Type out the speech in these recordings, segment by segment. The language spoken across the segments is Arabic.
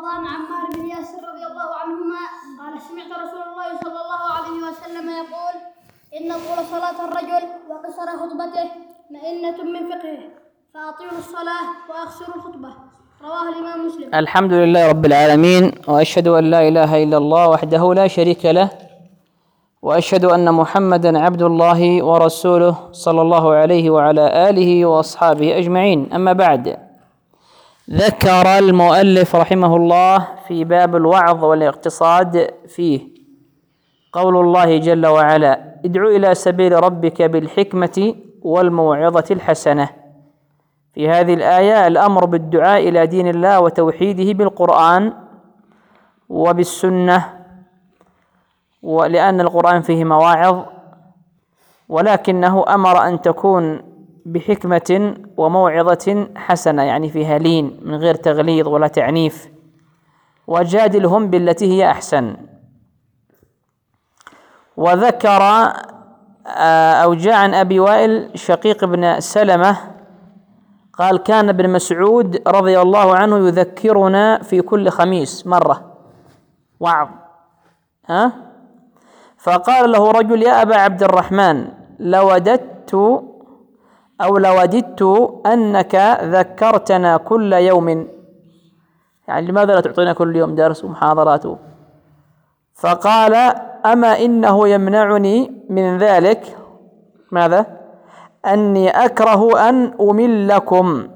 عن عمار بن ياسر رضي الله عنهما قال سمعت رسول الله صلى الله عليه وسلم يقول إن طول صلاة الرجل وقصر خطبته مئنة من فقهه فأطيلوا الصلاة وأقصروا الخطبة. رواه الإمام مسلم. الحمد لله رب العالمين، وأشهد أن لا إله إلا الله وحده لا شريك له، وأشهد أن محمدًا عبد الله ورسوله صلى الله عليه وعلى آله وأصحابه أجمعين. أما بعد، ذكر المؤلف رحمه الله في باب الوعظ والاقتصاد فيه قول الله جل وعلا: ادع إلى سبيل ربك بالحكمة والموعظة الحسنة. في هذه الآية الأمر بالدعاء إلى دين الله وتوحيده بالقرآن وبالسنة، ولأن القرآن فيه مواعظ، ولكنه أمر أن تكون بحكمة وموعظة حسنة، يعني فيها لين من غير تغليظ ولا تعنيف. وجادلهم بالتي هي أحسن. وذكر أو جاء عن أبي وائل شقيق بن سلمة قال: كان ابن مسعود رضي الله عنه يذكرنا في كل خميس مرة وعظ. فقال له رجل: يا أبا عبد الرحمن، لوددت أنك ذكرتنا كل يوم، يعني لماذا لا تعطينا كل يوم درس ومحاضرات؟ فقال: أما إنه يمنعني من ذلك ماذا؟ أني أكره أن أملكم،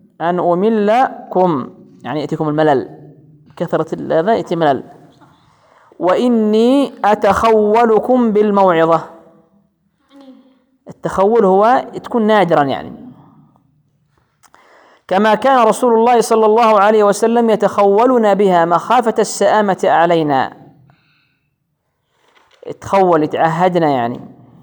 يعني يأتيكم الملل، كثرة هذا يأتي ملل. وإني أتخولكم بالموعظة. التخول هو تكون نادرا، يعني كما كان رسول الله صلى الله عليه وسلم يتخولنا بها مخافة السآمة علينا. تخول، تعهدنا يعني.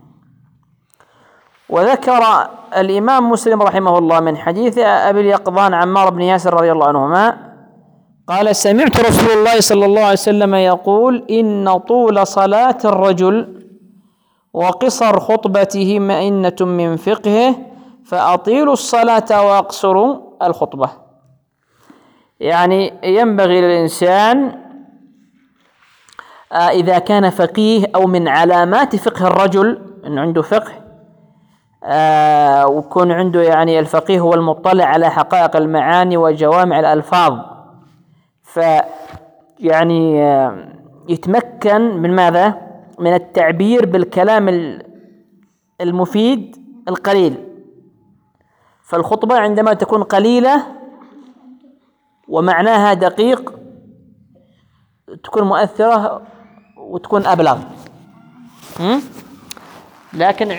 وذكر الإمام مسلم رحمه الله من حديث أبي اليقظان عمار بن ياسر رضي الله عنهما قال: سمعت رسول الله صلى الله عليه وسلم يقول: إن طول صلاة الرجل وقصر خطبته مئنة من فقهه فأطيلوا الصلاة وأقصروا الخطبة. يعني ينبغي للإنسان إذا كان فقيه، أو من علامات فقه الرجل أنه عنده فقه، ويكون عنده، يعني الفقيه هو المطلع على حقائق المعاني وجوامع الألفاظ، فيعني يتمكن من ماذا؟ من التعبير بالكلام المفيد القليل. فالخطبة عندما تكون قليلة ومعناها دقيق تكون مؤثرة وتكون أبلغ. لكن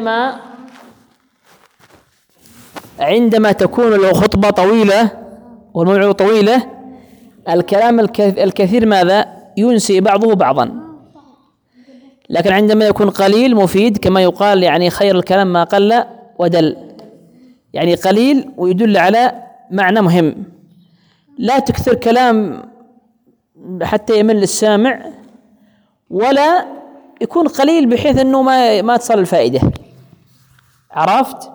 عندما تكون الخطبة طويلة والموعظة طويلة، الكلام الكثير ماذا؟ ينسي بعضه بعضا. لكن عندما يكون قليل مفيد، كما يقال يعني خير الكلام ما قل ودل، يعني قليل ويدل على معنى مهم. لا تكثر كلام حتى يمل السامع، ولا يكون قليل بحيث أنه ما تصل الفائدة. عرفت؟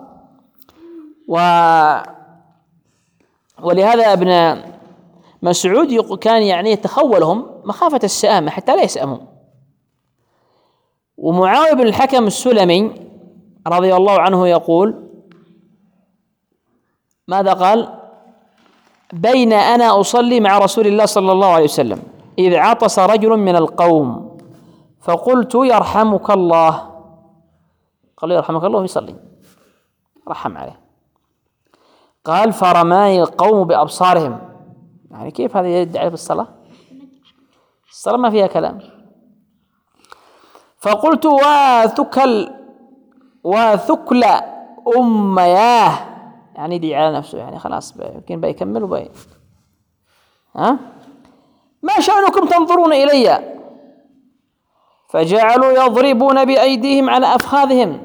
ولهذا ابن مسعود كان يعني يتخولهم مخافة السآمة حتى لا يسأموا. ومعاوية بن الحكم السلمي رضي الله عنه يقول: ماذا قال؟ بين أنا أصلي مع رسول الله صلى الله عليه وسلم إذ عطس رجل من القوم فقلت: يرحمك الله. قال: يرحمك الله، يصلي رحم عليه. قال: فرماني القوم بأبصارهم. يعني كيف هذا يدعي في الصلاة؟ الصلاة ما فيها كلام. فقلت: وثكل أمياه، يعني يدعي على نفسه، يعني خلاص يمكن بيكمل ما شأنكم تنظرون إلي؟ فجعلوا يضربون بأيديهم على أفخاذهم،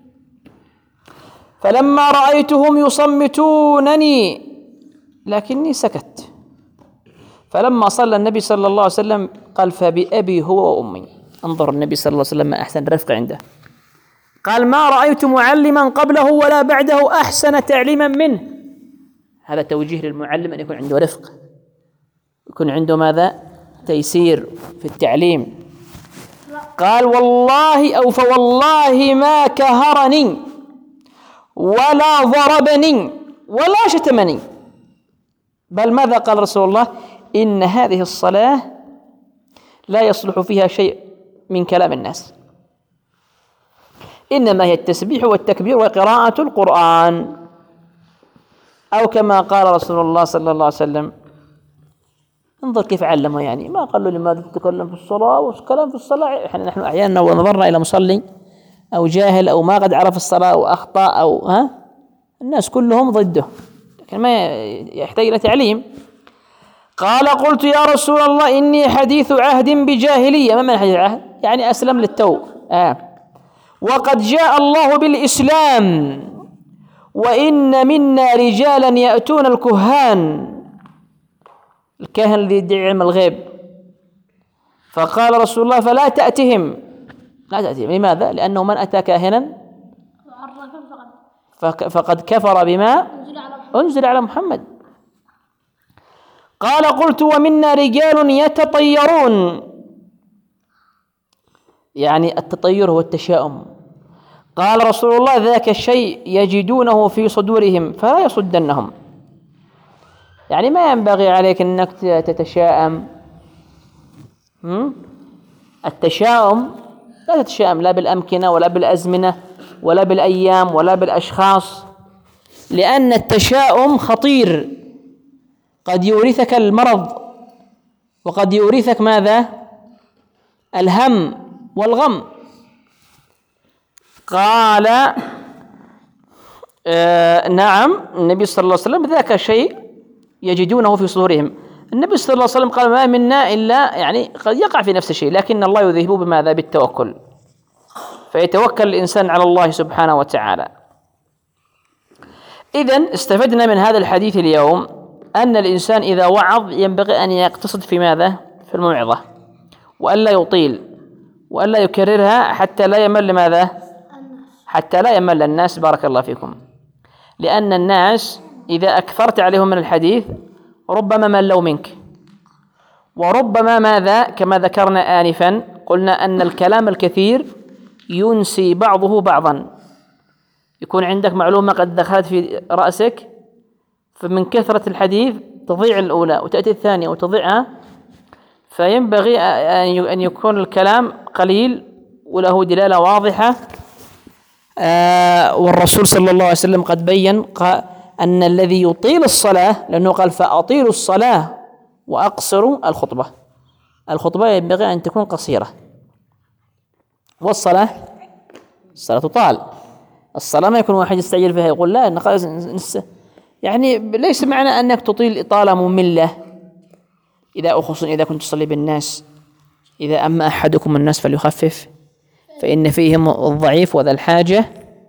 فلما رأيتهم يصمتونني لكني سكت. فلما صلى النبي صلى الله عليه وسلم قال: فبأبي هو وأمي. انظر النبي صلى الله عليه وسلم ما أحسن رفق عنده. قال: ما رأيت معلما قبله ولا بعده أحسن تعليما منه. هذا توجيه للمعلم أن يكون عنده رفق. يكون عنده ماذا؟ تيسير في التعليم. قال والله أو فوالله ما كهرني ولا ضربني ولا شتمني، بل ماذا قال رسول الله؟ إن هذه الصلاة لا يصلح فيها شيء من كلام الناس، إنما هي التسبيح والتكبير وقراءة القرآن، أو كما قال رسول الله صلى الله عليه وسلم. انظر كيف علمه، يعني ما قال له لماذا تتكلم في الصلاة والكلام في الصلاة. نحن أحيانا لو نظرنا إلى مصلي أو جاهل أو ما قد عرف الصلاة وأخطأ أو الناس كلهم ضده، لكن ما يحتاج إلى تعليم. قال قلت يا رسول الله إني حديث عهد بجاهلية. ما معنى حديث عهد؟ يعني أسلم للتو. وقد جاء الله بالإسلام وإن منا رجالا يأتون الكهان، الكاهن الذي يدعي علم الغيب. فقال رسول الله فلا تأتهم، لا تأتهم. لماذا؟ لأنه من أتى كاهنا فقد كفر بما أنزل على محمد. قال قلت ومنا رجال يتطيرون، يعني التطير هو التشاؤم. قال رسول الله ذاك الشيء يجدونه في صدورهم فلا يصدنهم، يعني ما ينبغي عليك أنك تتشاءم. التشاؤم لا تتشاءم لا بالأمكنة ولا بالأزمنة ولا بالأيام ولا بالأشخاص، لأن التشاؤم خطير، قد يورثك المرض وقد يورثك ماذا؟ الهم والغم. قال نعم النبي صلى الله عليه وسلم ذاك شيء يجدونه في صدورهم. النبي صلى الله عليه وسلم قال ما منا إلا، يعني قد يقع في نفس الشيء، لكن الله يذهبه بماذا؟ بالتوكل، فيتوكل الإنسان على الله سبحانه وتعالى. إذن استفدنا من هذا الحديث اليوم أن الإنسان إذا وعظ ينبغي أن يقتصد في ماذا؟ في الموعظة، وألا يطيل وألا يكررها حتى لا يمل ماذا؟ حتى لا يمل الناس. بارك الله فيكم. لأن الناس إذا أكثرت عليهم من الحديث ربما ملوا منك، وربما ماذا؟ كما ذكرنا آنفا قلنا أن الكلام الكثير ينسي بعضه بعضا. يكون عندك معلومة قد دخلت في رأسك، فمن كثرة الحديث تضيع الأولى وتأتي الثانية وتضيعها، فينبغي أن يكون الكلام قليل وله دلالة واضحة. والرسول صلى الله عليه وسلم قد بين أن الذي يطيل الصلاة، لأنه قال فأطيلوا الصلاة وأقصروا الخطبة. الخطبة ينبغي أن تكون قصيرة، والصلاة الصلاة تطال. الصلاة ما يكون واحد يستعجل فيها يقول لا يعني ليس معنى أنك تطيل إطالة مملة. خصوصا إذا كنت تصلي بالناس، إذا أما أحدكم الناس فليخفف فإن فيهم الضعيف وذا الحاجة،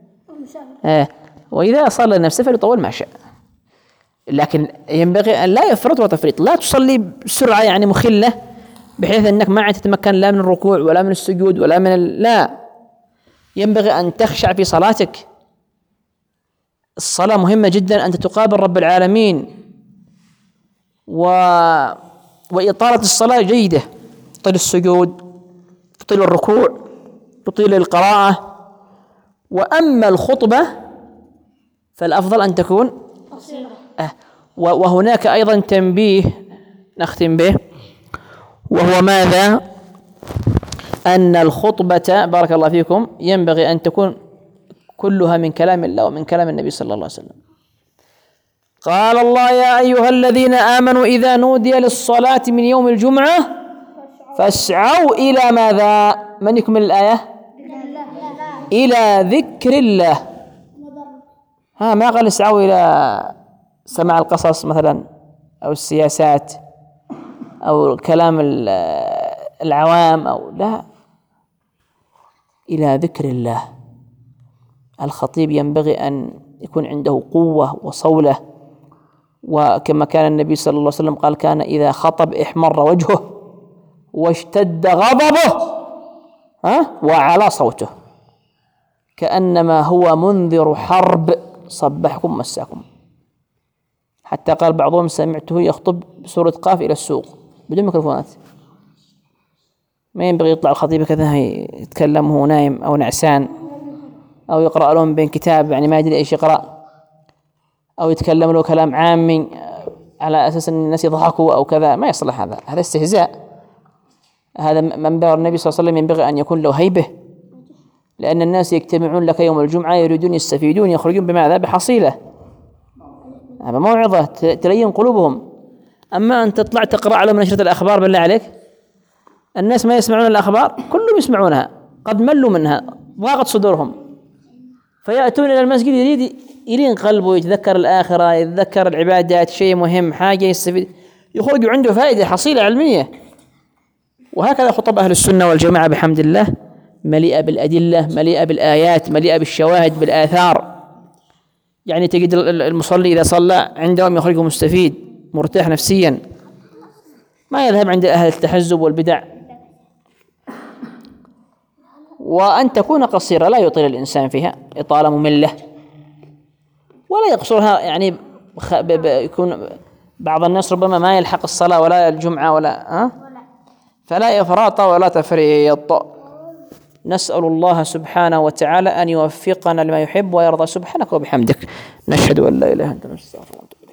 وإذا صلى نفسه فليطول ما شاء. لكن ينبغي أن لا يفرط وتفريط، لا تصلي بسرعة يعني مخلة بحيث أنك ما تتمكن لا من الركوع ولا من السجود ولا من لا، ينبغي أن تخشع في صلاتك. الصلاة مهمة جدا، أنت تقابل رب العالمين، وإطالة الصلاة جيدة، تطيل السجود، تطيل الركوع، تطيل القراءة. وأما الخطبة فالأفضل أن تكون قصيرة. وهناك أيضا تنبيه نختم به، وهو ماذا؟ أن الخطبة بارك الله فيكم ينبغي أن تكون كلها من كلام الله ومن كلام النبي صلى الله عليه وسلم. قال الله يا أيها الذين آمنوا إذا نودي للصلاة من يوم الجمعة فاسعوا إلى ماذا؟ من يكمل الآية؟ إلى ذكر الله. ما قال اسعوا إلى سماع القصص مثلا أو السياسات أو كلام العوام أو لا، إلى ذكر الله. الخطيب ينبغي أن يكون عنده قوة وصولة، وكما كان النبي صلى الله عليه وسلم قال كان إذا خطب احمر وجهه واشتد غضبه وعلى صوته كأنما هو منذر حرب صبحكم مساكم. حتى قال بعضهم سمعته يخطب بسورة قاف إلى السوق بدون ميكروفونات. ما ينبغي يطلع الخطيب كذا يتكلم وهو نايم أو نعسان، أو يقرأ لهم بين كتاب يعني ما يدري إيش يقرأ، أو يتكلم له كلام عامي على أساس أن الناس يضحكوا أو كذا. ما يصلح هذا، هذا استهزاء. هذا منبر النبي صلى الله عليه وسلم ينبغي أن يكون له هيبة، لأن الناس يجتمعون لك يوم الجمعة يريدون يستفيدون، يخرجون بماذا؟ بحصيلة. هذا موعظة تلين قلوبهم. أما أن تطلع تقرأ على نشرة الأخبار بالله عليك، الناس ما يسمعون الأخبار، كلهم يسمعونها، قد ملوا منها، ضاقت صدورهم، فيأتون إلى المسجد يريد يلين قلبه، يتذكر الآخرة، يتذكر العبادات، شيء مهم، حاجة يستفيد، يخرج عنده فائدة، حصيلة علمية. وهكذا خطب أهل السنة والجماعة بحمد الله، مليئة بالأدلة، مليئة بالآيات، مليئة بالشواهد، بالآثار. يعني تجد المصلي إذا صلى عندهم يخرج مستفيد مرتاح نفسيا، ما يذهب عند أهل التحزب والبدع. وأن تكون قصيرة، لا يطيل الإنسان فيها إطالة مملة، ولا يقصرها. يعني يكون بعض الناس ربما ما يلحق الصلاة ولا الجمعة ولا فلا إفراط ولا تفريط. نسأل الله سبحانه وتعالى أن يوفقنا لما يحب ويرضى. سبحانك وبحمدك، نشهد أن لا إله إلا أنت، نستغفرك.